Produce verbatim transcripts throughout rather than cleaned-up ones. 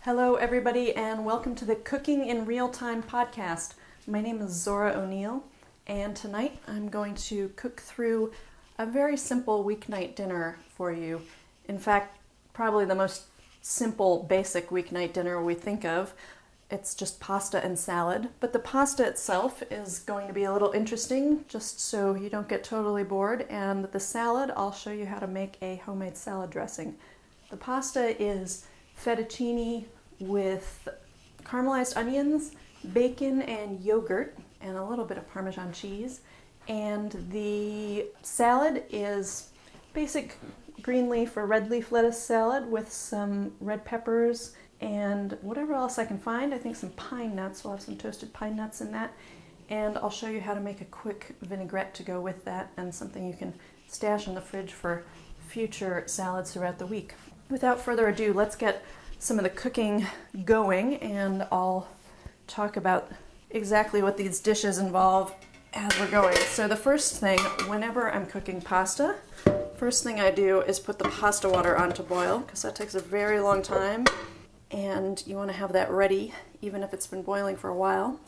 Hello everybody and welcome to the Cooking in Real Time podcast. My name is Zora O'Neill and tonight I'm going to cook through a very simple weeknight dinner for you. In fact, probably the most simple, basic weeknight dinner we think of. It's just pasta and salad, but the pasta itself is going to be a little interesting just so you don't get totally bored, and the salad, I'll show you how to make a homemade salad dressing. The pasta is fettuccine with caramelized onions, bacon and yogurt, and a little bit of Parmesan cheese. And the salad is basic green leaf or red leaf lettuce salad with some red peppers and whatever else I can find. I think some pine nuts. We'll have some toasted pine nuts in that. And I'll show you how to make a quick vinaigrette to go with that, and something you can stash in the fridge for future salads throughout the week. Without further ado, let's get some of the cooking going, and I'll talk about exactly what these dishes involve as we're going. So the first thing, whenever I'm cooking pasta, first thing I do is put the pasta water on to boil, because that takes a very long time, and you want to have that ready even if it's been boiling for a while,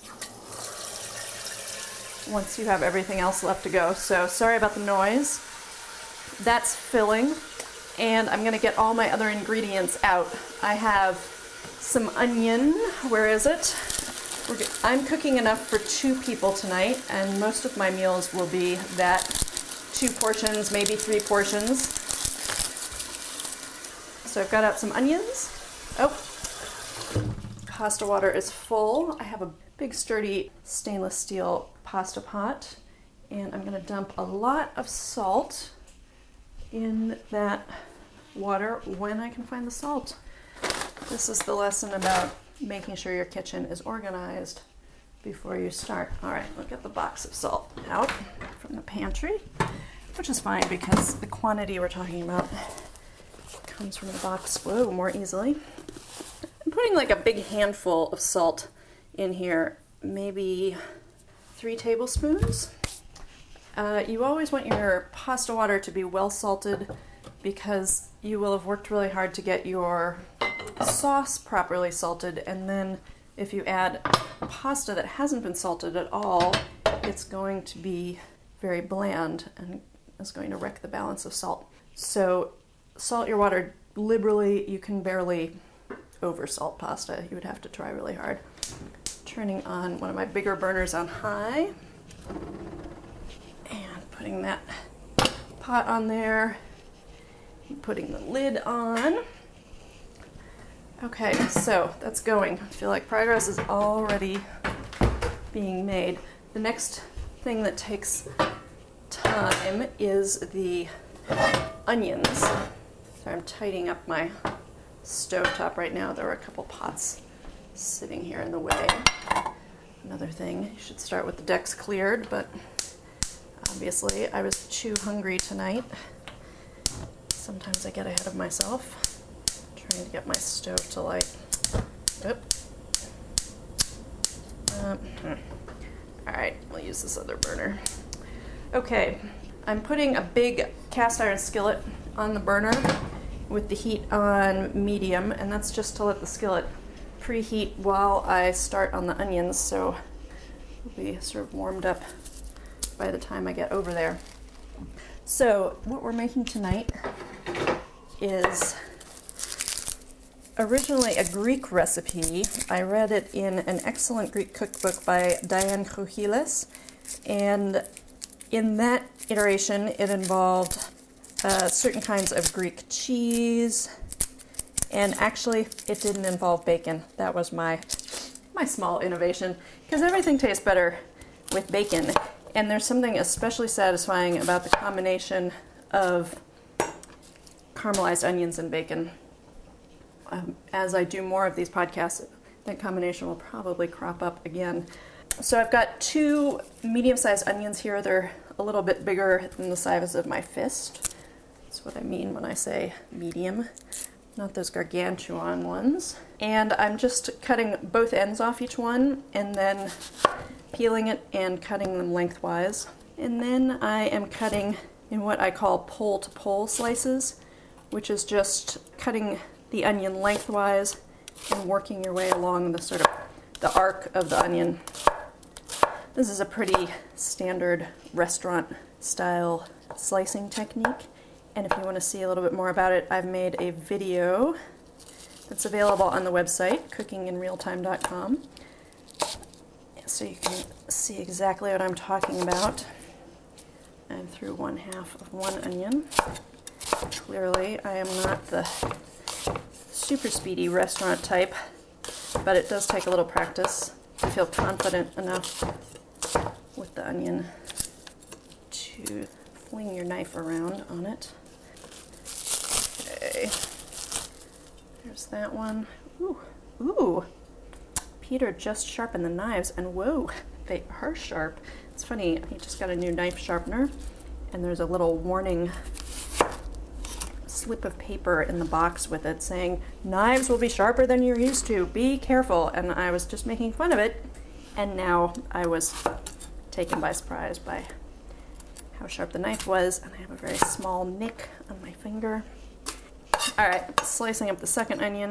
once you have everything else left to go. So sorry about the noise. That's filling. And I'm gonna get all my other ingredients out. I have some onion. Where is it? We're go- I'm cooking enough for two people tonight, and most of my meals will be that two portions, maybe three portions. So I've got out some onions. Oh, pasta water is full. I have a big sturdy stainless steel pasta pot, and I'm gonna dump a lot of salt in that water when I can find the salt. This is the lesson about making sure your kitchen is organized before you start. All right, we'll get the box of salt out from the pantry, which is fine because the quantity we're talking about comes from the box, whoa, more easily. I'm putting like a big handful of salt in here, maybe three tablespoons. Uh, you always want your pasta water to be well salted because you will have worked really hard to get your sauce properly salted, and then if you add pasta that hasn't been salted at all, it's going to be very bland and is going to wreck the balance of salt. So salt your water liberally. You can barely over salt pasta. You would have to try really hard. Turning on one of my bigger burners on high and putting that pot on there. Putting the lid on. Okay, so that's going. I feel like progress is already being made. The next thing that takes time is the onions. So I'm tidying up my stovetop right now. There are a couple pots sitting here in the way. Another thing, you should start with the decks cleared, but obviously I was too hungry tonight. Sometimes I get ahead of myself, trying to get my stove to light. Oop. Um, all right, we'll use this other burner. Okay, I'm putting a big cast iron skillet on the burner with the heat on medium, and that's just to let the skillet preheat while I start on the onions, so it'll be sort of warmed up by the time I get over there. So what we're making tonight is originally a Greek recipe. I read it in an excellent Greek cookbook by Diane Krouhiles, and in that iteration it involved uh, certain kinds of Greek cheese, and actually it didn't involve bacon. That was my my small innovation, because everything tastes better with bacon, and there's something especially satisfying about the combination of caramelized onions and bacon. Um, as I do more of these podcasts, that combination will probably crop up again. So I've got two medium-sized onions here. They're a little bit bigger than the size of my fist. That's what I mean when I say medium, not those gargantuan ones. And I'm just cutting both ends off each one and then peeling it and cutting them lengthwise. And then I am cutting in what I call pole-to-pole slices, which is just cutting the onion lengthwise and working your way along the sort of the arc of the onion. This is a pretty standard restaurant style slicing technique, and if you want to see a little bit more about it, I've made a video that's available on the website, cooking in real time dot com, so you can see exactly what I'm talking about. I'm through one half of one onion. Clearly, I am not the super speedy restaurant type, but it does take a little practice to feel confident enough with the onion to fling your knife around on it. Okay, there's that one. Ooh, ooh. Peter just sharpened the knives, and whoa, they are sharp. It's funny, he just got a new knife sharpener, and there's a little warning slip of paper in the box with it saying, knives will be sharper than you're used to, be careful. And I was just making fun of it, and now I was taken by surprise by how sharp the knife was, and I have a very small nick on my finger. All right, slicing up the second onion.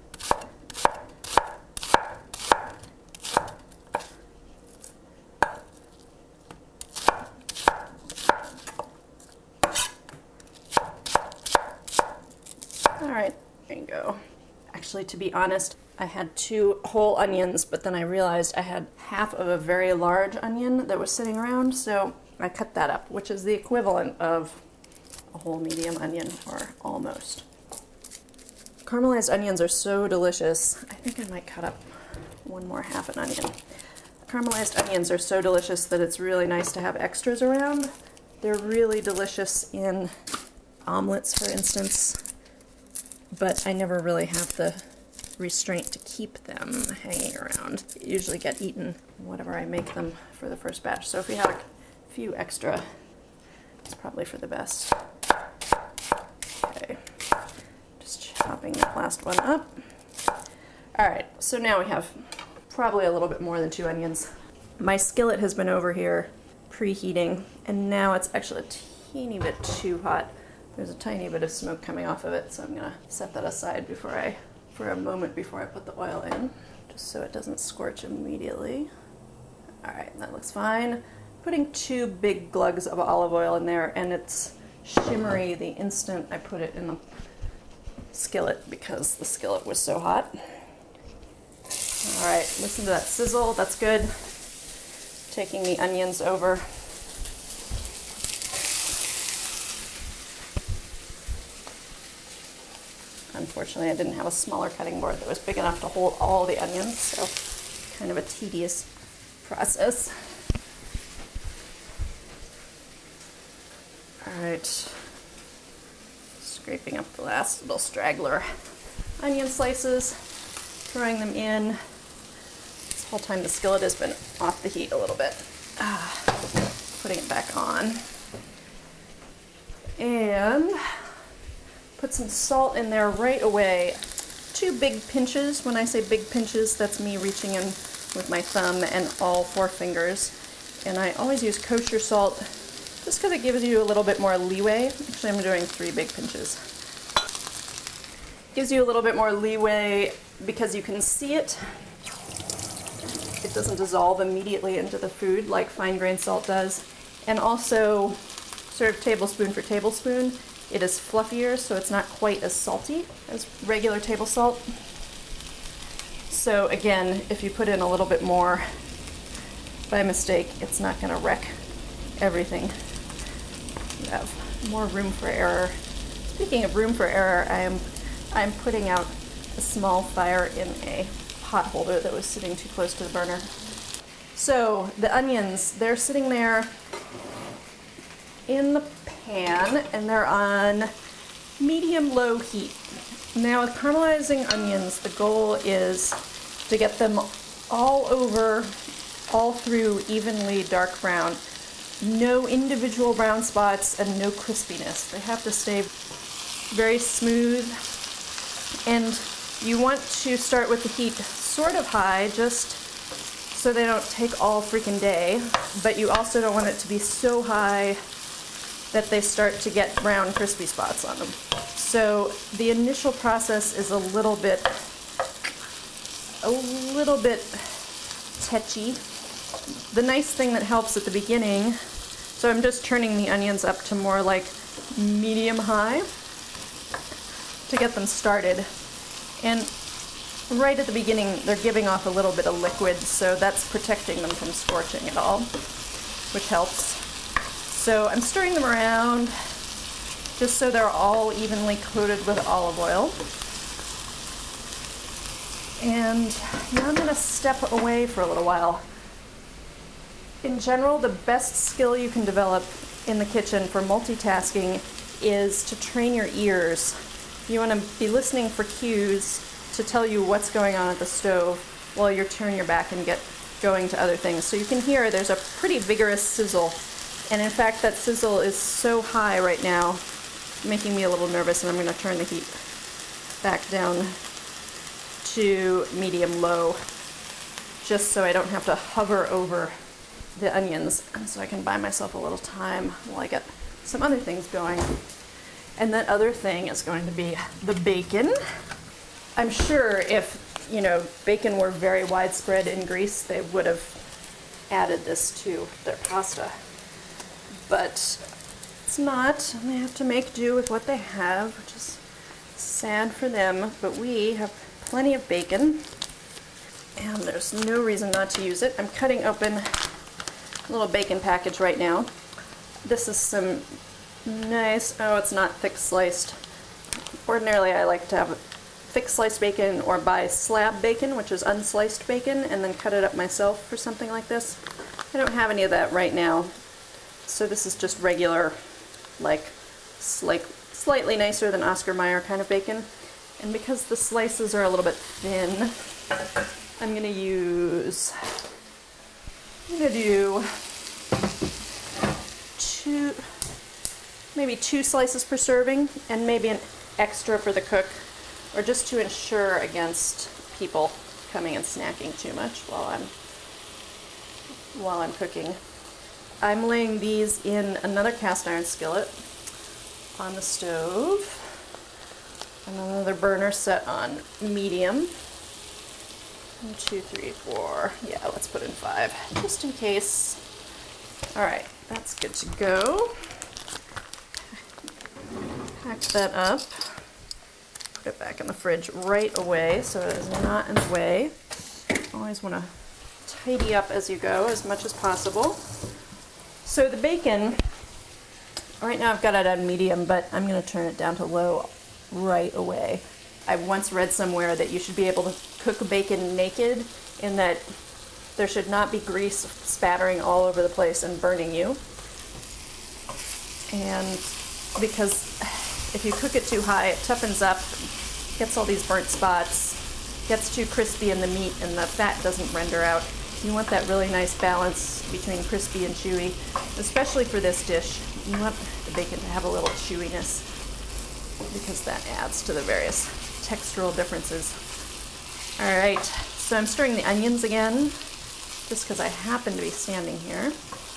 All right, there you go. Actually, to be honest, I had two whole onions, but then I realized I had half of a very large onion that was sitting around, so I cut that up, which is the equivalent of a whole medium onion, or almost. Caramelized onions are so delicious. I think I might cut up one more half an onion. Caramelized onions are so delicious that it's really nice to have extras around. They're really delicious in omelets, for instance, but I never really have the restraint to keep them hanging around. They usually get eaten whenever I make them for the first batch. So if we have a few extra, it's probably for the best. Okay, just chopping that last one up. All right, so now we have probably a little bit more than two onions. My skillet has been over here preheating, and now it's actually a teeny bit too hot. There's a tiny bit of smoke coming off of it, so I'm gonna set that aside before I, for a moment before I put the oil in, just so it doesn't scorch immediately. All right, that looks fine. Putting two big glugs of olive oil in there, and it's shimmery the instant I put it in the skillet because the skillet was so hot. All right, listen to that sizzle, that's good. Taking the onions over. Unfortunately, I didn't have a smaller cutting board that was big enough to hold all the onions, so kind of a tedious process. All right, scraping up the last little straggler onion slices, throwing them in. This whole time the skillet has been off the heat a little bit. Ah, putting it back on. And put some salt in there right away. Two big pinches. When I say big pinches, that's me reaching in with my thumb and all four fingers. And I always use kosher salt just because it gives you a little bit more leeway. Actually, I'm doing three big pinches. Gives you a little bit more leeway because you can see it. It doesn't dissolve immediately into the food like fine grained salt does. And also, sort of tablespoon for tablespoon, it is fluffier, so it's not quite as salty as regular table salt. So again, if you put in a little bit more by mistake, it's not going to wreck everything. You have more room for error. Speaking of room for error, I am I'm putting out a small fire in a pot holder that was sitting too close to the burner. So the onions, they're sitting there in the pan, and they're on medium-low heat. Now with caramelizing onions, the goal is to get them all over, all through evenly dark brown. No individual brown spots and no crispiness. They have to stay very smooth, and you want to start with the heat sort of high just so they don't take all freaking day, but you also don't want it to be so high that they start to get brown crispy spots on them. So the initial process is a little bit a little bit tetchy. The nice thing that helps at the beginning, so I'm just turning the onions up to more like medium high to get them started. And right at the beginning, they're giving off a little bit of liquid, so that's protecting them from scorching at all, which helps. So I'm stirring them around just so they're all evenly coated with olive oil. And now I'm gonna step away for a little while. In general, the best skill you can develop in the kitchen for multitasking is to train your ears. You wanna be listening for cues to tell you what's going on at the stove while you turn your back and get going to other things. So you can hear there's a pretty vigorous sizzle. And in fact, that sizzle is so high right now, making me a little nervous, and I'm gonna turn the heat back down to medium-low, just so I don't have to hover over the onions, and so I can buy myself a little time while I get some other things going. And that other thing is going to be the bacon. I'm sure if, you know, bacon were very widespread in Greece, they would have added this to their pasta. But it's not, and they have to make do with what they have, which is sad for them. But we have plenty of bacon, and there's no reason not to use it. I'm cutting open a little bacon package right now. This is some nice, oh, it's not thick sliced. Ordinarily I like to have thick sliced bacon or buy slab bacon, which is unsliced bacon, and then cut it up myself for something like this. I don't have any of that right now, so this is just regular, like, like slightly nicer than Oscar Mayer kind of bacon. And because the slices are a little bit thin, I'm gonna use, I'm gonna do two, maybe two slices per serving, and maybe an extra for the cook, or just to ensure against people coming and snacking too much while I'm while I'm cooking. I'm laying these in another cast iron skillet on the stove. Another burner set on medium. One, two, three, four. Yeah, let's put in five, just in case. All right, that's good to go. Pack that up. Put it back in the fridge right away so it is not in the way. Always want to tidy up as you go as much as possible. So the bacon, right now I've got it on medium, but I'm going to turn it down to low right away. I once read somewhere that you should be able to cook bacon naked, in that there should not be grease spattering all over the place and burning you. And because if you cook it too high, it toughens up, gets all these burnt spots, gets too crispy in the meat, and the fat doesn't render out. You want that really nice balance between crispy and chewy, especially for this dish. You want the bacon to have a little chewiness, because that adds to the various textural differences. All right, so I'm stirring the onions again, just because I happen to be standing here.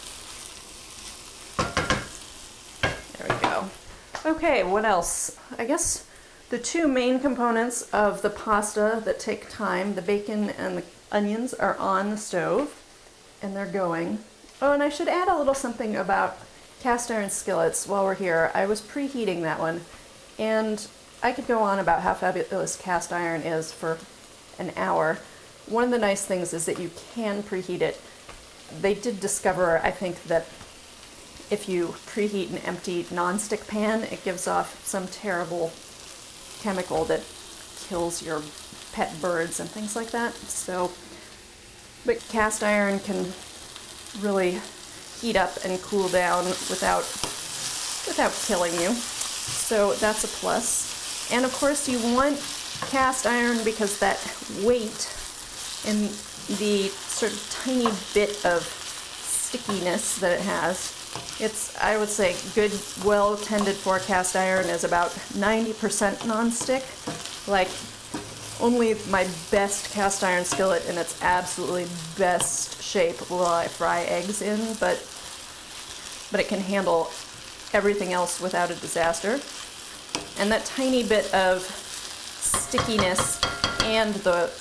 There we go. Okay, what else? I guess the two main components of the pasta that take time, the bacon and the onions, are on the stove, and they're going. Oh, and I should add a little something about cast iron skillets while we're here. I was preheating that one, and I could go on about how fabulous cast iron is for an hour. One of the nice things is that you can preheat it. They did discover, I think, that if you preheat an empty nonstick pan, it gives off some terrible chemical that kills your pet birds and things like that. So, but cast iron can really heat up and cool down without without killing you. So that's a plus. And of course you want cast iron because that weight and the sort of tiny bit of stickiness that it has, it's, I would say, good, well tended for cast iron is about ninety percent nonstick. Like, only my best cast iron skillet in its absolutely best shape will I fry eggs in, but but it can handle everything else without a disaster. And that tiny bit of stickiness and the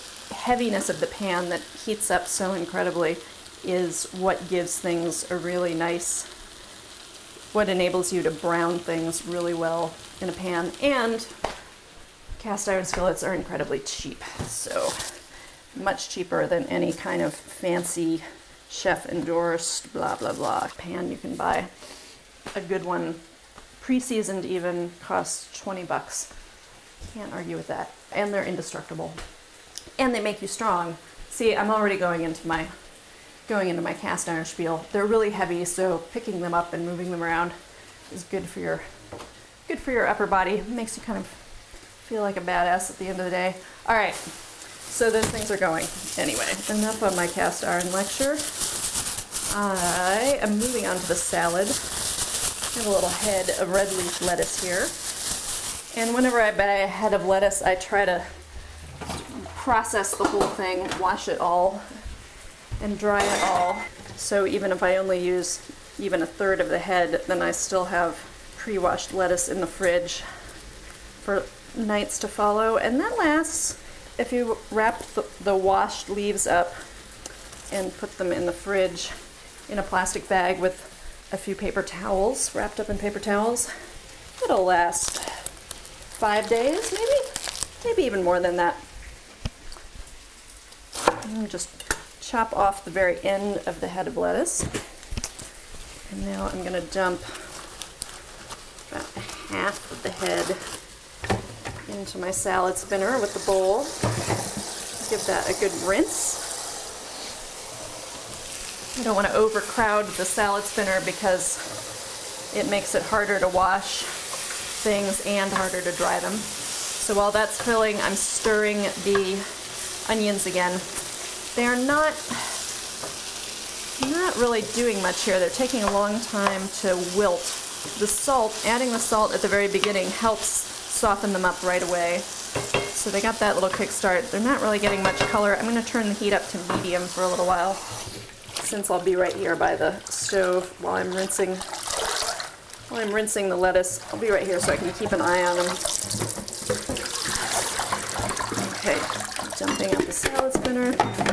heaviness of the pan that heats up so incredibly is what gives things a really nice, what enables you to brown things really well in a pan. And cast iron skillets are incredibly cheap, so much cheaper than any kind of fancy chef endorsed blah blah blah pan you can buy. A good one, pre-seasoned even, costs twenty bucks. Can't argue with that. And they're indestructible. And they make you strong. See, I'm already going into my going into my cast iron spiel. They're really heavy, so picking them up and moving them around is good for your good for your upper body. It makes you kind of feel like a badass at the end of the day. All right, so those things are going. Anyway, enough of my cast iron lecture. I am moving on to the salad. I have a little head of red leaf lettuce here. And whenever I buy a head of lettuce, I try to process the whole thing, wash it all, and dry it all. So even if I only use even a third of the head, then I still have pre-washed lettuce in the fridge for nights to follow. And that lasts, if you wrap the, the washed leaves up and put them in the fridge in a plastic bag with a few paper towels, wrapped up in paper towels, it'll last five days, maybe? Maybe even more than that. And just chop off the very end of the head of lettuce. And now I'm going to dump about half of the head into my salad spinner with the bowl. Give that a good rinse. I don't want to overcrowd the salad spinner because it makes it harder to wash things and harder to dry them. So while that's filling, I'm stirring the onions again. They are not, not really doing much here. They're taking a long time to wilt. The salt, adding the salt at the very beginning helps soften them up right away. So they got that little kickstart. They're not really getting much color. I'm going to turn the heat up to medium for a little while, since I'll be right here by the stove while I'm rinsing while I'm rinsing the lettuce. I'll be right here so I can keep an eye on them. Okay, dumping out the salad spinner.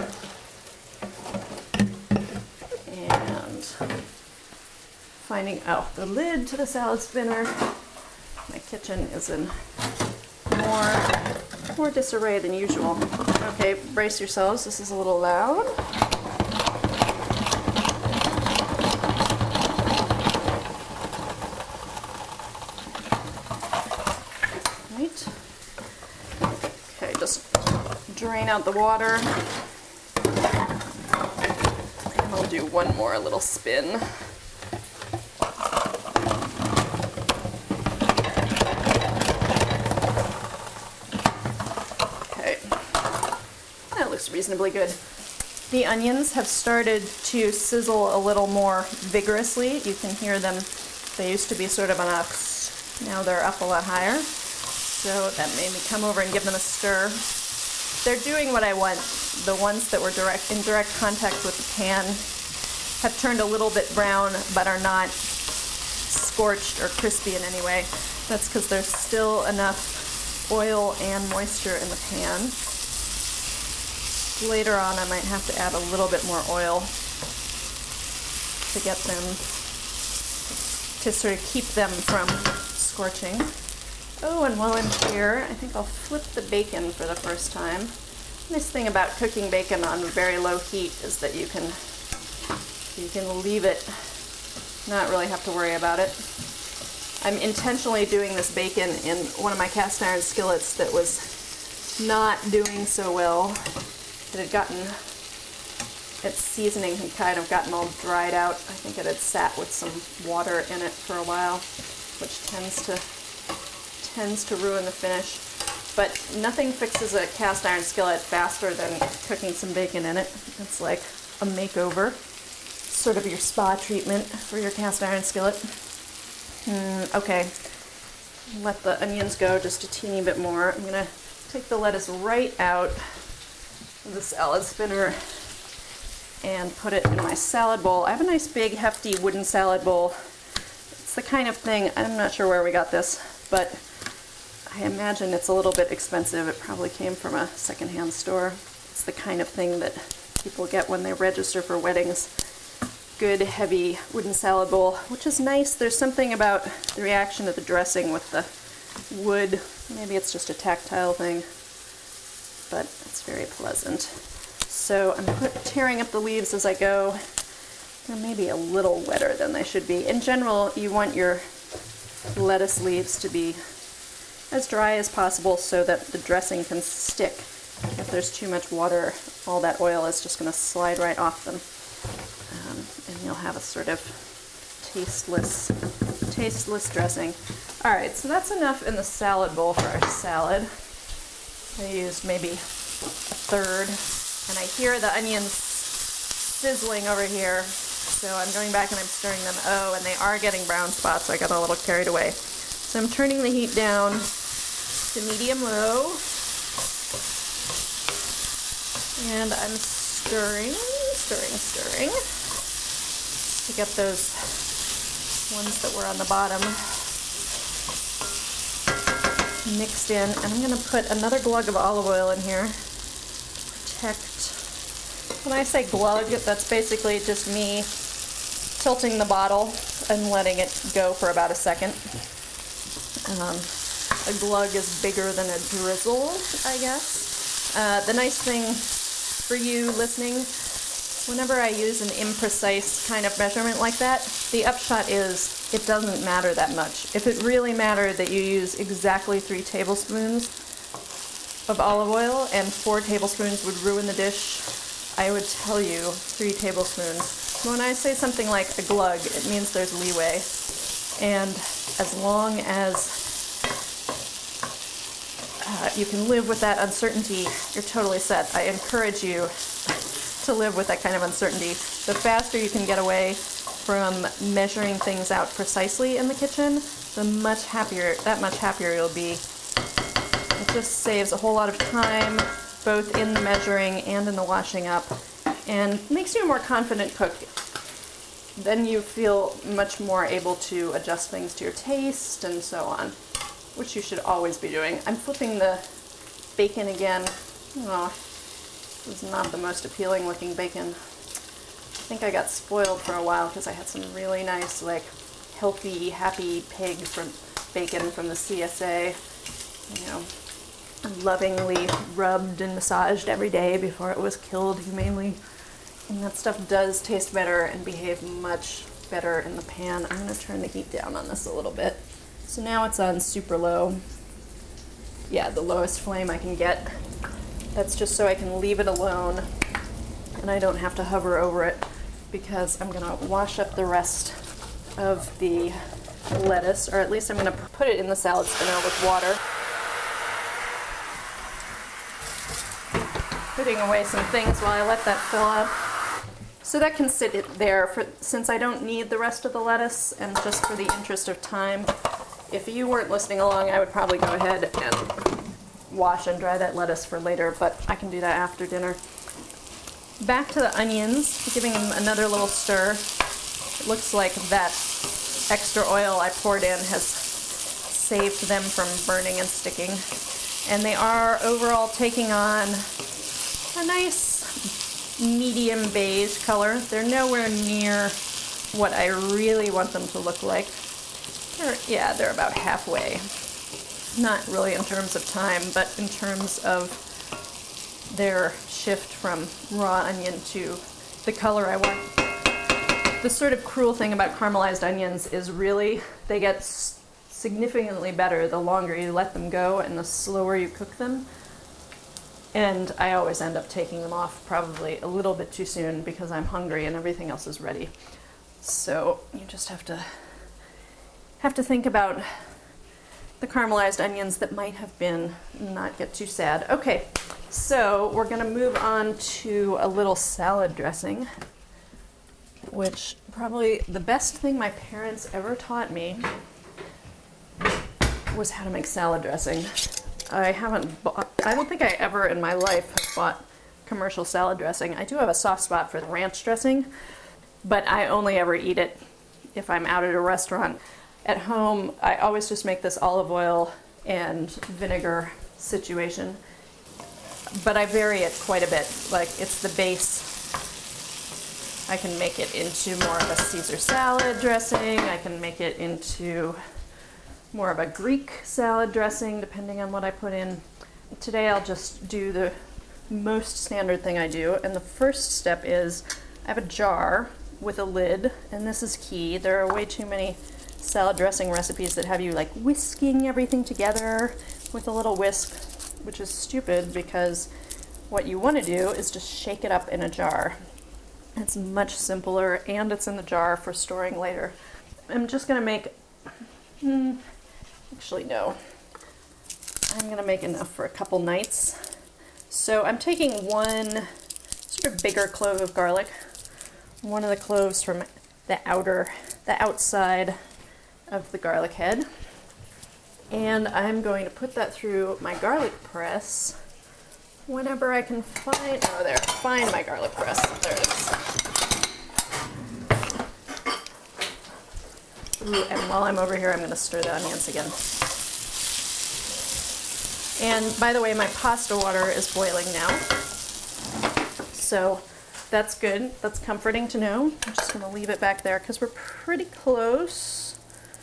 And finding out the lid to the salad spinner. My kitchen is in more, more disarray than usual. Okay, brace yourselves, this is a little loud. Okay, just drain out the water. And I'll do one more little spin. Okay, that looks reasonably good. The onions have started to sizzle a little more vigorously. You can hear them. They used to be sort of on a, now they're up a lot higher. So that made me come over and give them a stir. They're doing what I want. The ones that were direct in direct contact with the pan have turned a little bit brown, but are not scorched or crispy in any way. That's because there's still enough oil and moisture in the pan. Later on, I might have to add a little bit more oil to get them, to sort of keep them from scorching. Oh, and while I'm here, I think I'll flip the bacon for the first time. Nice thing about cooking bacon on very low heat is that you can you can leave it, not really have to worry about it. I'm intentionally doing this bacon in one of my cast iron skillets that was not doing so well. It had gotten, its seasoning had kind of gotten all dried out. I think it had sat with some water in it for a while, which tends to tends to ruin the finish. But nothing fixes a cast iron skillet faster than cooking some bacon in it. It's like a makeover, sort of your spa treatment for your cast iron skillet. Mm, okay, let the onions go just a teeny bit more. I'm gonna take the lettuce right out of the salad spinner and put it in my salad bowl. I have a nice big hefty wooden salad bowl. It's the kind of thing, I'm not sure where we got this, but I imagine it's a little bit expensive. It probably came from a secondhand store. It's the kind of thing that people get when they register for weddings. Good, heavy wooden salad bowl, which is nice. There's something about the reaction of the dressing with the wood. Maybe it's just a tactile thing, but it's very pleasant. So I'm put, tearing up the leaves as I go. They're maybe a little wetter than they should be. In general, you want your lettuce leaves to be as dry as possible so that the dressing can stick. If there's too much water, all that oil is just going to slide right off them. Um, and you'll have a sort of tasteless, tasteless dressing. All right, so that's enough in the salad bowl for our salad. I used maybe a third, and I hear the onions sizzling over here, so I'm going back and I'm stirring them. Oh, and they are getting brown spots, so I got a little carried away. So I'm turning the heat down to medium-low, and I'm stirring, stirring, stirring to get those ones that were on the bottom mixed in. And I'm going to put another glug of olive oil in here to protect. When I say glug, that's basically just me tilting the bottle and letting it go for about a second. Um, a glug is bigger than a drizzle, I guess. Uh, the nice thing for you listening, whenever I use an imprecise kind of measurement like that, the upshot is it doesn't matter that much. If it really mattered that you use exactly three tablespoons of olive oil and four tablespoons would ruin the dish, I would tell you three tablespoons. When I say something like a glug, it means there's leeway. And as long as uh, you can live with that uncertainty, you're totally set. I encourage you to live with that kind of uncertainty. The faster you can get away from measuring things out precisely in the kitchen, the much happier, that much happier you'll be. It just saves a whole lot of time, both in the measuring and in the washing up, and makes you a more confident cook. Then you feel much more able to adjust things to your taste and so on, which you should always be doing. I'm flipping the bacon again. Oh, this is not the most appealing looking bacon. I think I got spoiled for a while because I had some really nice, like, healthy, happy pig from bacon from the C S A, you know, lovingly rubbed and massaged every day before it was killed humanely. And that stuff does taste better and behave much better in the pan. I'm going to turn the heat down on this a little bit. So now it's on super low. Yeah, the lowest flame I can get. That's just so I can leave it alone and I don't have to hover over it, because I'm going to wash up the rest of the lettuce, or at least I'm going to put it in the salad spinner with water. Putting away some things while I let that fill up. So that can sit it there, for, since I don't need the rest of the lettuce, and just for the interest of time. If you weren't listening along, I would probably go ahead and wash and dry that lettuce for later, but I can do that after dinner. Back to the onions, giving them another little stir. It looks like that extra oil I poured in has saved them from burning and sticking. And they are overall taking on a nice medium beige color. They're nowhere near what I really want them to look like. They're, yeah, they're about halfway. Not really in terms of time, but in terms of their shift from raw onion to the color I want. The sort of cruel thing about caramelized onions is really they get s- significantly better the longer you let them go and the slower you cook them. And I always end up taking them off probably a little bit too soon because I'm hungry and everything else is ready. So you just have to have to think about the caramelized onions that might have been, not get too sad. Okay, so we're gonna move on to a little salad dressing, which probably the best thing my parents ever taught me was how to make salad dressing. I haven't bought, I don't think I ever in my life have bought commercial salad dressing. I do have a soft spot for the ranch dressing, but I only ever eat it if I'm out at a restaurant. At home, I always just make this olive oil and vinegar situation. but I vary it quite a bit. Like, it's the base. I can make it into more of a Caesar salad dressing. I can make it into more of a Greek salad dressing, depending on what I put in. Today I'll just do the most standard thing I do, and the first step is I have a jar with a lid, and this is key. There are way too many salad dressing recipes that have you like whisking everything together with a little whisk, which is stupid because what you want to do is just shake it up in a jar. It's much simpler, and it's in the jar for storing later. I'm just gonna make, hmm, actually no, I'm gonna make enough for a couple nights. So I'm taking one sort of bigger clove of garlic, one of the cloves from the outer, the outside of the garlic head, and I'm going to put that through my garlic press whenever I can find, oh there, find my garlic press, there it is. Ooh, and while I'm over here, I'm gonna stir the onions again. And by the way, my pasta water is boiling now. So that's good, that's comforting to know. I'm just gonna leave it back there because we're pretty close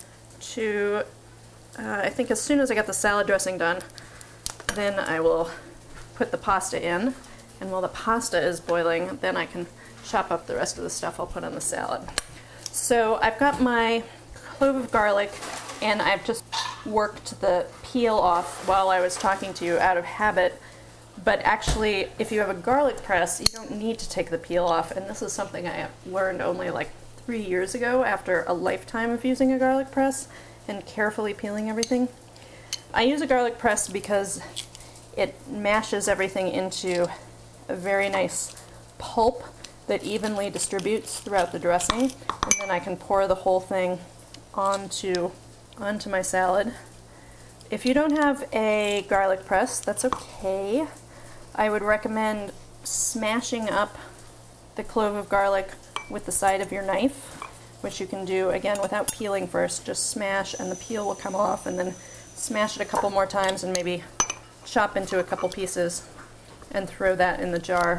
to, uh, I think as soon as I get the salad dressing done, then I will put the pasta in, and while the pasta is boiling, then I can chop up the rest of the stuff I'll put on the salad. So I've got my clove of garlic, and I've just worked the peel off while I was talking to you out of habit, but actually if you have a garlic press, you don't need to take the peel off, and this is something I learned only like three years ago after a lifetime of using a garlic press and carefully peeling everything. I use a garlic press because it mashes everything into a very nice pulp that evenly distributes throughout the dressing, and then I can pour the whole thing onto, onto my salad. If you don't have a garlic press, that's okay. I would recommend smashing up the clove of garlic with the side of your knife, which you can do again without peeling first. Just smash and the peel will come off, and then smash it a couple more times and maybe chop into a couple pieces and throw that in the jar.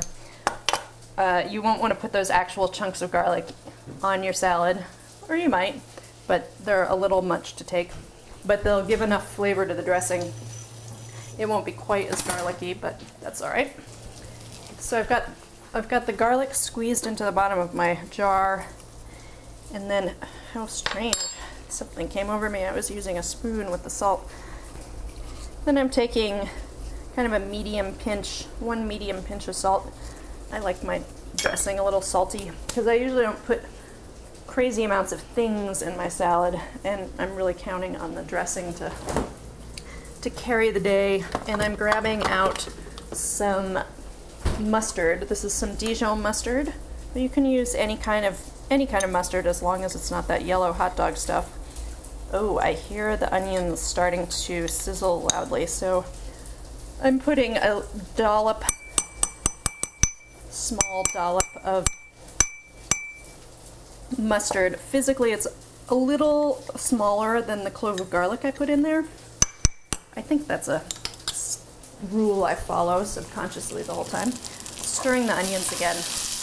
Uh, you won't want to put those actual chunks of garlic on your salad, or you might, but they're a little much to take. But they'll give enough flavor to the dressing. It won't be quite as garlicky, but that's all right. So I've got, I've got the garlic squeezed into the bottom of my jar, and then, how strange, something came over me. I was using a spoon with the salt. Then I'm taking kind of a medium pinch, one medium pinch of salt. I like my dressing a little salty because I usually don't put crazy amounts of things in my salad, and I'm really counting on the dressing to to carry the day. And I'm grabbing out some mustard. This is some Dijon mustard, but you can use any kind of any kind of mustard as long as it's not that yellow hot dog stuff. Oh, I hear the onions starting to sizzle loudly, so I'm putting a dollop, small dollop of mustard. Physically, it's a little smaller than the clove of garlic I put in there. I think that's a rule I follow subconsciously the whole time. Stirring the onions again.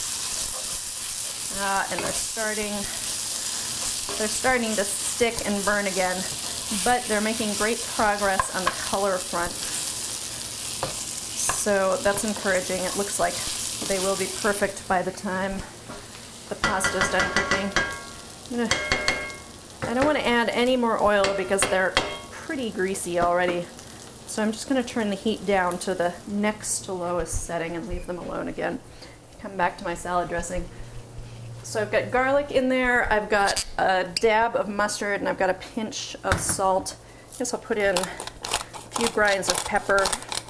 Ah, and they're starting, they're starting to stick and burn again, but they're making great progress on the color front. So that's encouraging. It looks like they will be perfect by the time the pasta is done cooking. I'm gonna, I don't want to add any more oil because they're pretty greasy already. So I'm just going to turn the heat down to the next to lowest setting and leave them alone again. Come back to my salad dressing. So I've got garlic in there, I've got a dab of mustard, and I've got a pinch of salt. I guess I'll put in a few grinds of pepper.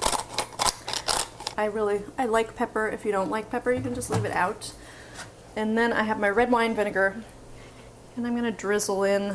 I really, I like pepper. If you don't like pepper, you can just leave it out. And then I have my red wine vinegar, and I'm going to drizzle in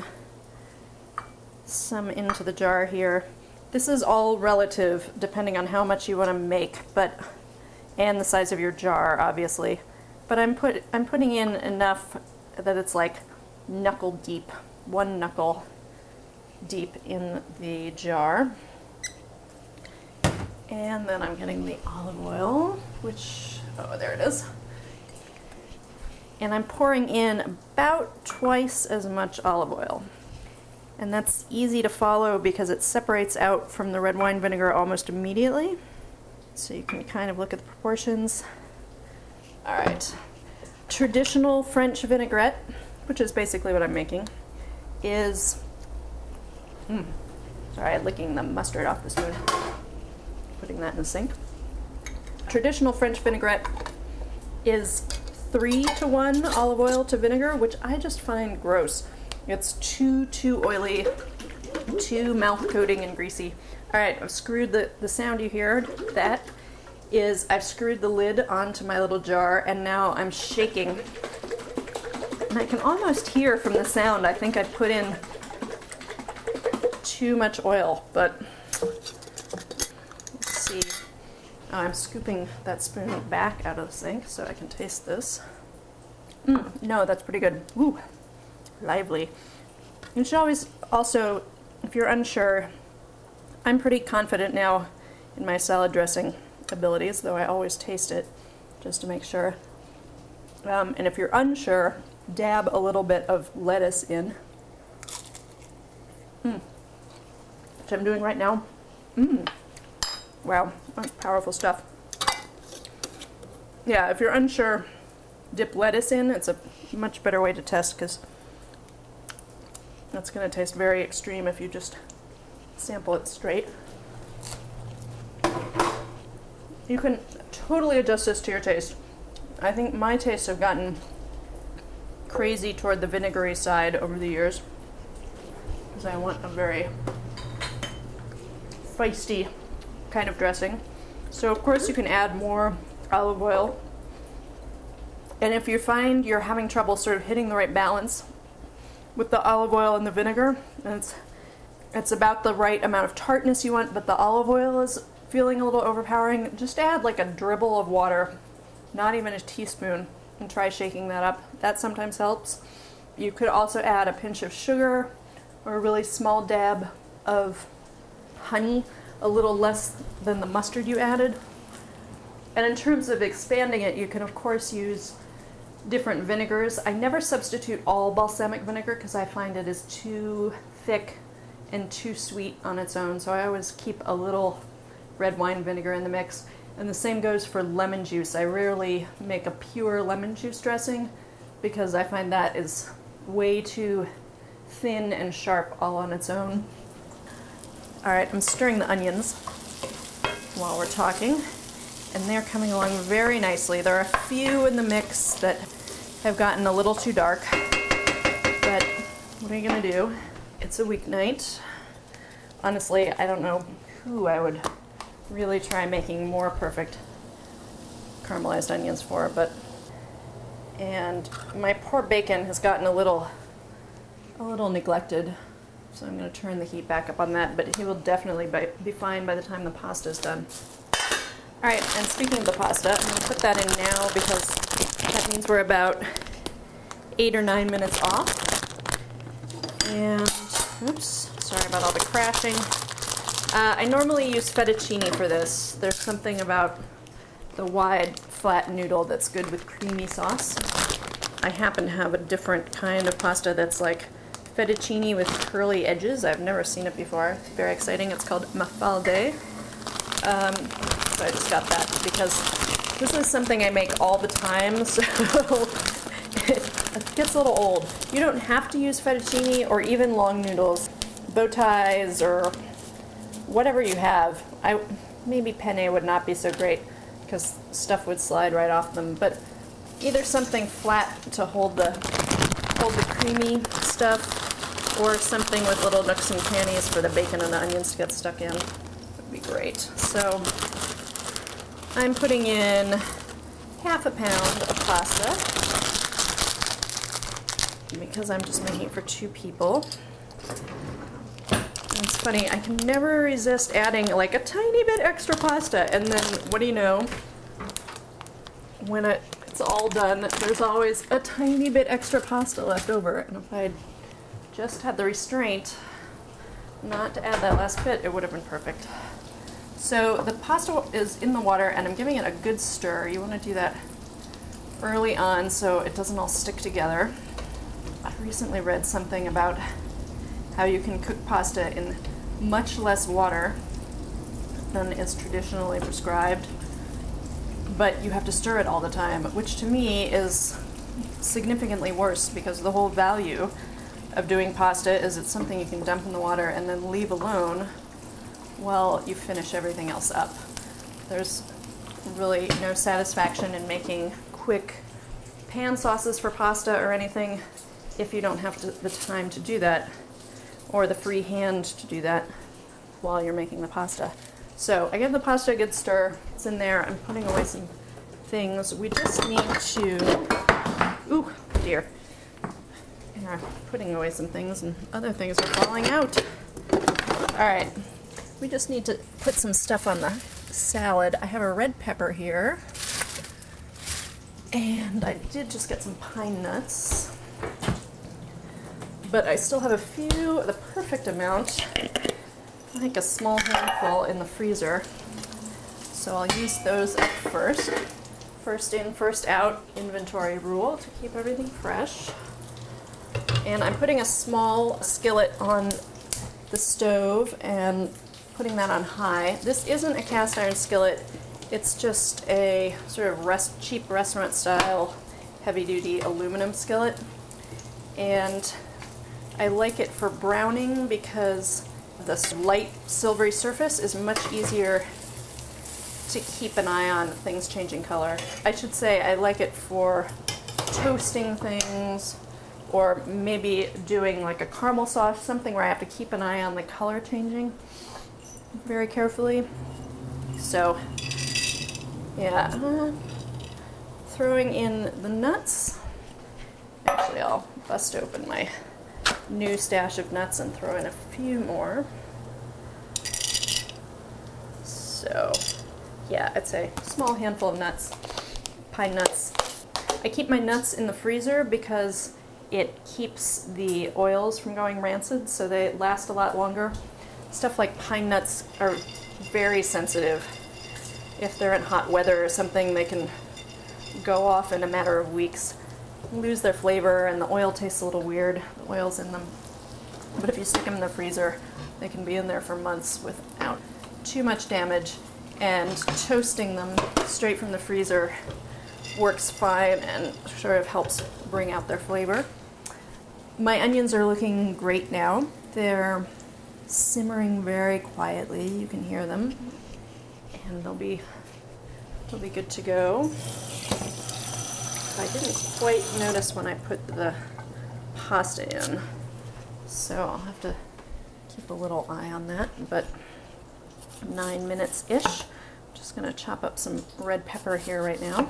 some into the jar here. This is all relative depending on how much you want to make, but and the size of your jar, obviously. But I'm put I'm putting in enough that it's like knuckle deep, one knuckle deep in the jar. And then I'm getting the olive oil, which, oh, there it is. And I'm pouring in about twice as much olive oil. And that's easy to follow because it separates out from the red wine vinegar almost immediately. So you can kind of look at the proportions. All right. Traditional French vinaigrette, which is basically what I'm making, is, mm, sorry, licking the mustard off the spoon. Putting that in the sink. Traditional French vinaigrette is three to one olive oil to vinegar, which I just find gross. It's too, too oily, too mouth-coating and greasy. All right, I've screwed the, the sound you heard. That is, I've screwed the lid onto my little jar, and now I'm shaking. And I can almost hear from the sound, I think I put in too much oil, but let's see. Oh, I'm scooping that spoon back out of the sink so I can taste this. Mm, no, that's pretty good. Ooh, lively. You should always also, if you're unsure, I'm pretty confident now in my salad dressing abilities, though I always taste it just to make sure. Um, and if you're unsure, dab a little bit of lettuce in. Mm. Which I'm doing right now. Mmm. Wow, that's powerful stuff. Yeah, if you're unsure, dip lettuce in. It's a much better way to test because that's going to taste very extreme if you just sample it straight. You can totally adjust this to your taste. I think my tastes have gotten crazy toward the vinegary side over the years because I want a very feisty kind of dressing. So of course you can add more olive oil, and if you find you're having trouble sort of hitting the right balance with the olive oil and the vinegar, and it's it's about the right amount of tartness you want, but the olive oil is feeling a little overpowering, just add like a dribble of water, not even a teaspoon, and try shaking that up. That sometimes helps. You could also add a pinch of sugar or a really small dab of honey, a little less than the mustard you added. And in terms of expanding it, you can of course use different vinegars. I never substitute all balsamic vinegar because I find it is too thick and too sweet on its own, so I always keep a little red wine vinegar in the mix. And the same goes for lemon juice. I rarely make a pure lemon juice dressing because I find that is way too thin and sharp all on its own. All right, I'm stirring the onions while we're talking, and they're coming along very nicely. There are a few in the mix that have gotten a little too dark, but what are you gonna do? It's a weeknight. Honestly, I don't know who I would really try making more perfect caramelized onions for, but, and my poor bacon has gotten a little, a little neglected. So I'm going to turn the heat back up on that, but he will definitely be fine by the time the pasta is done. All right, and speaking of the pasta, I'm going to put that in now because that means we're about eight or nine minutes off. And, oops, sorry about all the crashing. Uh, I normally use fettuccine for this. There's something about the wide, flat noodle that's good with creamy sauce. I happen to have a different kind of pasta that's like fettuccine with curly edges. I've never seen it before. It's very exciting. It's called mafalde. Um, so I just got that because this is something I make all the time, so it gets a little old. You don't have to use fettuccine or even long noodles. Bow ties or whatever you have. I maybe penne would not be so great because stuff would slide right off them, but either something flat to hold the hold the creamy stuff, or something with little nooks and crannies for the bacon and the onions to get stuck in. Would be great. So I'm putting in half a pound of pasta because I'm just making it for two people. And it's funny, I can never resist adding like a tiny bit extra pasta, and then what do you know? When it, it's all done, there's always a tiny bit extra pasta left over. And if I'd just had the restraint not to add that last bit, it would have been perfect. So the pasta is in the water and I'm giving it a good stir. You want to do that early on so it doesn't all stick together. I recently read something about how you can cook pasta in much less water than is traditionally prescribed, but you have to stir it all the time, which to me is significantly worse because the whole value of doing pasta is it's something you can dump in the water and then leave alone while you finish everything else up. There's really no satisfaction in making quick pan sauces for pasta or anything if you don't have to, the time to do that, or the free hand to do that while you're making the pasta. So I give the pasta a good stir. It's in there. I'm putting away some things. We just need to, ooh, dear. Yeah, putting away some things and other things are falling out. All right, we just need to put some stuff on the salad. I have a red pepper here, and I did just get some pine nuts, but I still have a few, the perfect amount, I think a small handful in the freezer. So I'll use those up first. First in, first out inventory rule to keep everything fresh. And I'm putting a small skillet on the stove and putting that on high. This isn't a cast iron skillet. It's just a sort of rest, cheap restaurant style heavy duty aluminum skillet. And I like it for browning because this light silvery surface is much easier to keep an eye on things changing color. I should say I like it for toasting things, or maybe doing like a caramel sauce, something where I have to keep an eye on the color changing very carefully. So yeah, uh, throwing in the nuts. Actually, I'll bust open my new stash of nuts and throw in a few more. So yeah, I'd say a small handful of nuts, pine nuts. I keep my nuts in the freezer because it keeps the oils from going rancid, so they last a lot longer. Stuff like pine nuts are very sensitive. If they're in hot weather or something, they can go off in a matter of weeks, lose their flavor, and the oil tastes a little weird, the oil's in them. But if you stick them in the freezer, they can be in there for months without too much damage, and toasting them straight from the freezer works fine and sort of helps bring out their flavor. My onions are looking great now. They're simmering very quietly. You can hear them, and they'll be they'll be good to go. I didn't quite notice when I put the pasta in, so I'll have to keep a little eye on that. But nine minutes-ish. Just gonna chop up some red pepper here right now.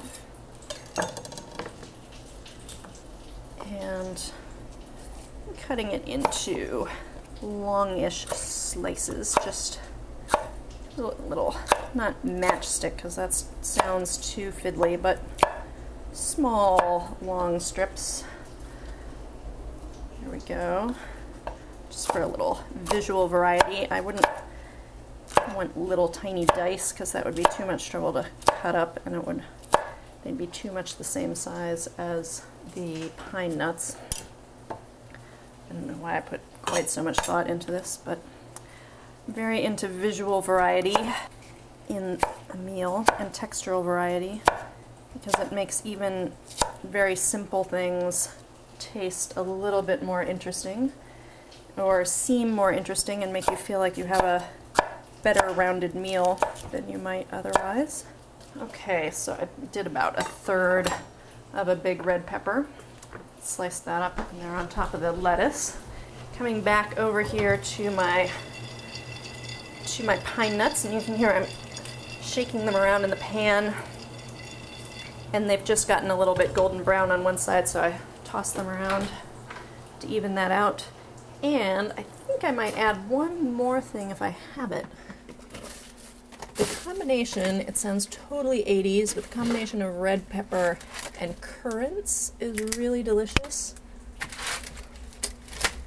And I'm cutting it into longish slices, just little, little not matchstick because that sounds too fiddly, but small long strips. There we go. Just for a little visual variety. I wouldn't want little tiny dice because that would be too much trouble to cut up, and it would they'd be too much the same size as the pine nuts. I don't know why I put quite so much thought into this, but I'm very into visual variety in a meal and textural variety because it makes even very simple things taste a little bit more interesting or seem more interesting and make you feel like you have a better rounded meal than you might otherwise. Okay, so I did about a third of a big red pepper. Slice that up and there on top of the lettuce. Coming back over here to my to my pine nuts, and you can hear I'm shaking them around in the pan, and they've just gotten a little bit golden brown on one side, so I toss them around to even that out. And I think I might add one more thing if I have it. The combination, it sounds totally eighties, but the combination of red pepper and currants is really delicious.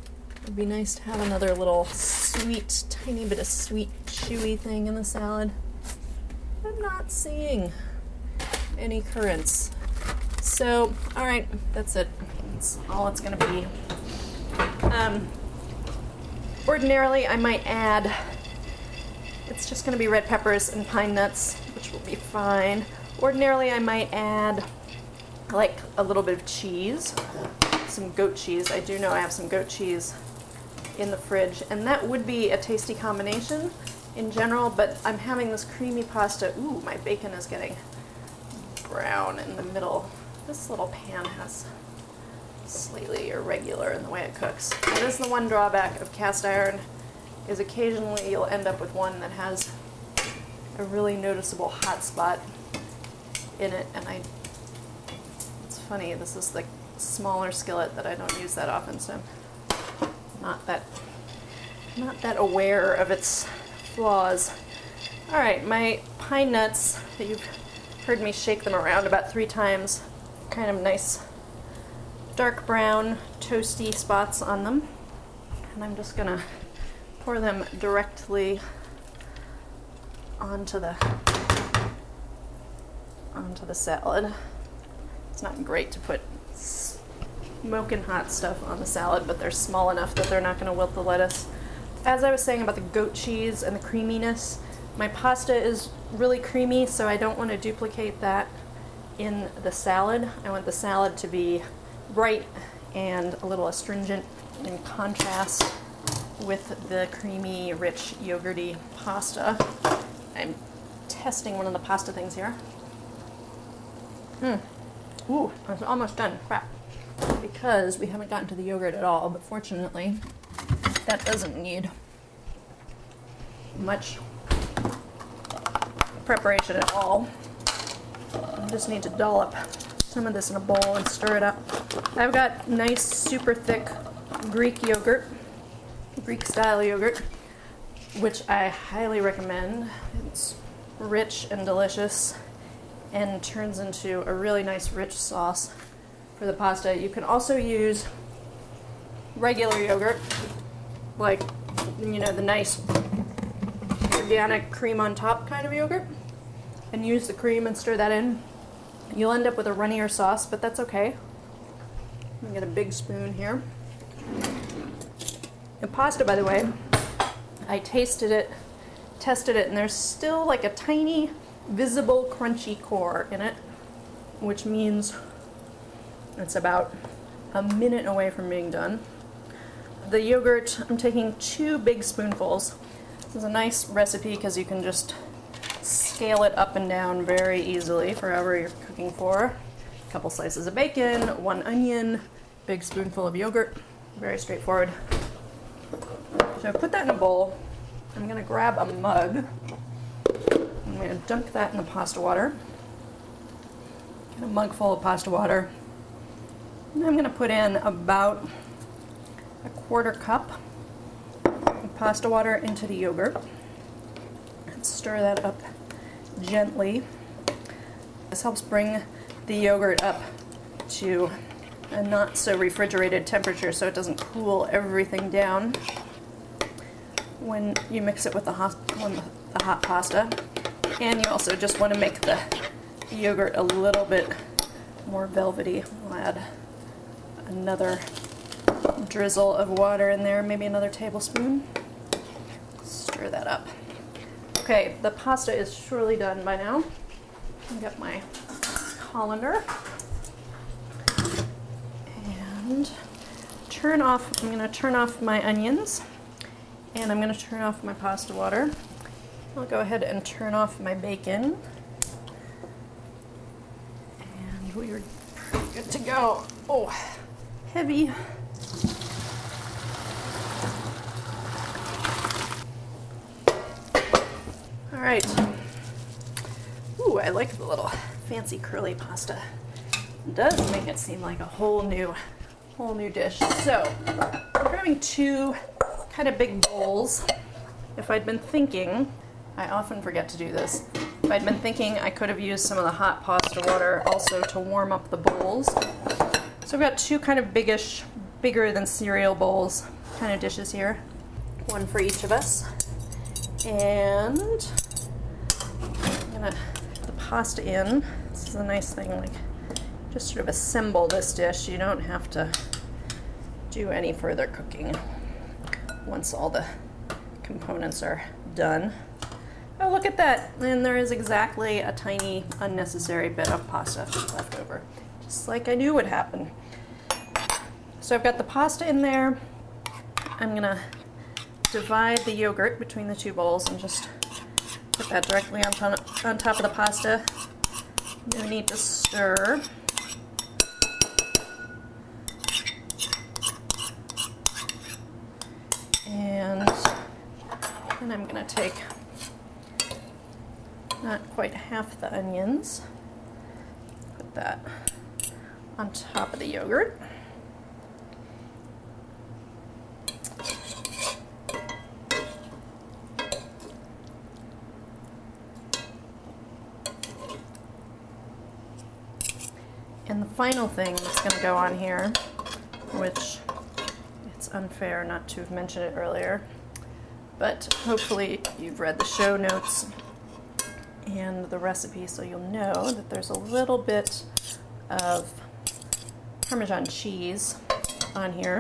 It'd be nice to have another little sweet, tiny bit of sweet, chewy thing in the salad. I'm not seeing any currants. So, all right, that's it. That's all it's gonna be. Um, ordinarily, I might add, it's just gonna be red peppers and pine nuts, which will be fine. Ordinarily, I might add like a little bit of cheese, some goat cheese. I do know I have some goat cheese in the fridge, and that would be a tasty combination in general, but I'm having this creamy pasta. Ooh, my bacon is getting brown in the middle. This little pan has slightly irregular in the way it cooks. That is the one drawback of cast iron, is occasionally you'll end up with one that has a really noticeable hot spot in it, and I, it's funny, this is the smaller skillet that I don't use that often, so I'm not that, not that aware of its flaws. All right, my pine nuts, that you've heard me shake them around about three times, kind of nice dark brown toasty spots on them, and I'm just gonna pour them directly onto the onto the salad. It's not great to put smoking hot stuff on the salad, but they're small enough that they're not going to wilt the lettuce. As I was saying about the goat cheese and the creaminess, my pasta is really creamy, so I don't want to duplicate that in the salad. I want the salad to be bright and a little astringent in contrast with the creamy, rich, yogurty pasta. I'm testing one of the pasta things here. Hmm. Ooh, it's almost done. Crap. Because we haven't gotten to the yogurt at all, but fortunately, that doesn't need much preparation at all. I just need to dollop some of this in a bowl and stir it up. I've got nice, super thick Greek yogurt, Greek style yogurt, which I highly recommend. It's rich and delicious and turns into a really nice rich sauce for the pasta. You can also use regular yogurt, like, you know, the nice organic cream on top kind of yogurt, and use the cream and stir that in. You'll end up with a runnier sauce, but that's okay. I'm gonna get a big spoon here. The pasta, by the way, I tasted it, tested it, and there's still like a tiny visible crunchy core in it, which means it's about a minute away from being done. The yogurt, I'm taking two big spoonfuls. This is a nice recipe because you can just scale it up and down very easily for however you're cooking for. A couple slices of bacon, one onion, big spoonful of yogurt. Very straightforward. So I put that in a bowl. I'm going to grab a mug. I'm going to dunk that in the pasta water. Get a mug full of pasta water. And I'm going to put in about a quarter cup of pasta water into the yogurt. And stir that up gently. This helps bring the yogurt up to a not so refrigerated temperature so it doesn't cool everything down when you mix it with the hot, the hot pasta. And you also just want to make the yogurt a little bit more velvety. I'll add another drizzle of water in there, maybe another tablespoon. Stir that up. Okay, the pasta is surely done by now. I'll get my colander and turn off, I'm going to turn off my onions, and I'm going to turn off my pasta water. I'll go ahead and turn off my bacon, and we are pretty good to go. Oh, heavy. All right. Ooh, I like the little fancy curly pasta. It does make it seem like a whole new, whole new dish. So, I'm grabbing two kind of big bowls. If I'd been thinking, I often forget to do this. If I'd been thinking, I could have used some of the hot pasta water also to warm up the bowls. So I've got two kind of biggish, bigger than cereal bowls. kind of dishes here, one for each of us. And I'm gonna put the pasta in. This is a nice thing, like just sort of assemble this dish. You don't have to do any further cooking once all the components are done. Oh, look at that. And there is exactly a tiny unnecessary bit of pasta left over, just like I knew would happen. So I've got the pasta in there. I'm gonna divide the yogurt between the two bowls and just put that directly on top, on top of the pasta. No need to stir. And then I'm gonna take not quite half the onions, put that on top of the yogurt. And the final thing that's going to go on here, which it's unfair not to have mentioned it earlier, but hopefully you've read the show notes and the recipe, so you'll know that there's a little bit of Parmesan cheese on here.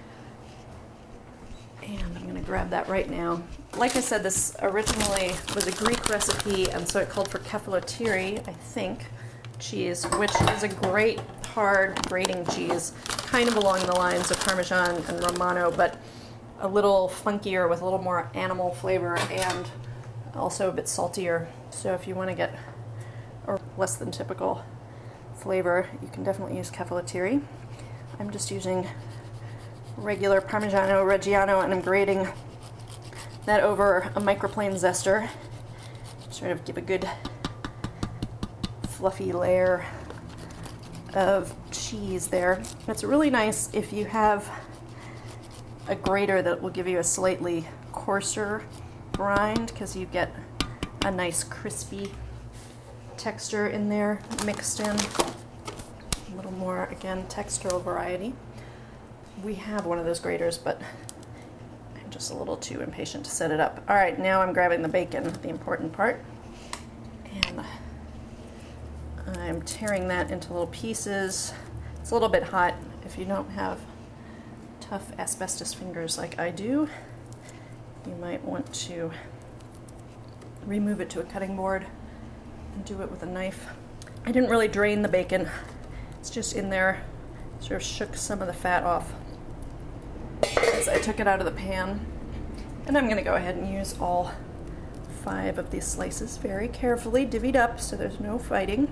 And I'm going to grab that right now. Like I said, this originally was a Greek recipe, and so it called for kefalotiri, I think, cheese, which is a great hard grating cheese, kind of along the lines of Parmesan and Romano, but a little funkier with a little more animal flavor and also a bit saltier. So if you want to get a less than typical flavor, you can definitely use kefalotiri. I'm just using regular Parmigiano Reggiano, and I'm grating that over a microplane zester, sort of give a good fluffy layer of cheese there. It's really nice if you have a grater that will give you a slightly coarser grind, because you get a nice crispy texture in there mixed in. A little more, again, textural variety. We have one of those graters, but I'm just a little too impatient to set it up. All right, now I'm grabbing the bacon, the important part, and I'm tearing that into little pieces. It's a little bit hot. If you don't have tough asbestos fingers like I do, you might want to remove it to a cutting board and do it with a knife. I didn't really drain the bacon. It's just in there. Sort of shook some of the fat off as I took it out of the pan. And I'm going to go ahead and use all five of these slices very carefully, divvied up so there's no fighting.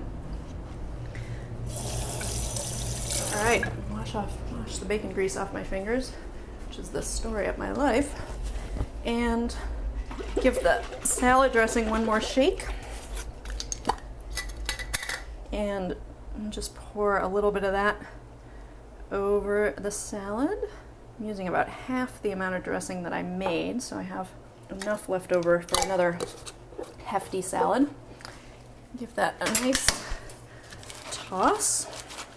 All right, wash off, wash the bacon grease off my fingers, which is the story of my life, and give the salad dressing one more shake, and just pour a little bit of that over the salad. I'm using about half the amount of dressing that I made, so I have enough left over for another hefty salad. Give that a nice toss,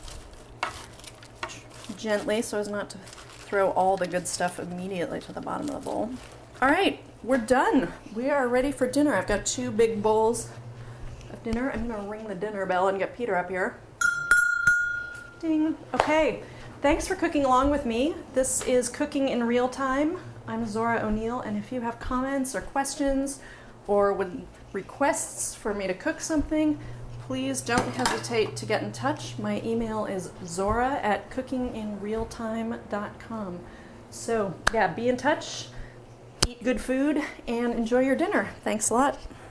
gently, so as not to throw all the good stuff immediately to the bottom of the bowl. All right, we're done. We are ready for dinner. I've got two big bowls of dinner. I'm gonna ring the dinner bell and get Peter up here. Ding. Okay, thanks for cooking along with me. This is Cooking in Real Time. I'm Zora O'Neill, and if you have comments or questions or would requests for me to cook something, please don't hesitate to get in touch. My email is zora at cooking in real time dot com. So yeah, be in touch, eat good food, and enjoy your dinner. Thanks a lot.